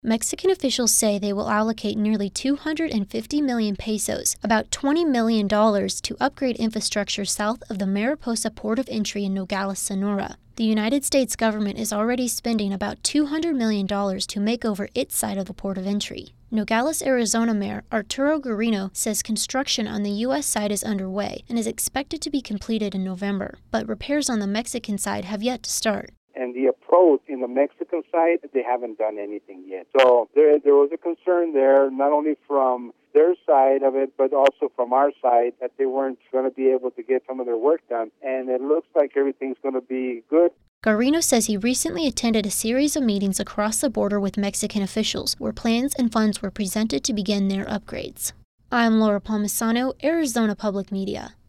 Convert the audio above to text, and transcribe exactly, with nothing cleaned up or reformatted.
Mexican officials say they will allocate nearly two hundred fifty million pesos, about twenty million dollars, to upgrade infrastructure south of the Mariposa port of entry in Nogales, Sonora. The United States government is already spending about two hundred million dollars to make over its side of the port of entry. Nogales, Arizona Mayor Arturo Guarino says construction on the U S side is underway and is expected to be completed in November, but repairs on the Mexican side have yet to start. And the approach in the Mexican side, they haven't done anything yet. So there, there was a concern there, not only from their side of it, but also from our side, that they weren't going to be able to get some of their work done. And it looks like everything's going to be good. Guarino says he recently attended a series of meetings across the border with Mexican officials, where plans and funds were presented to begin their upgrades. I'm Laura Palmisano, Arizona Public Media.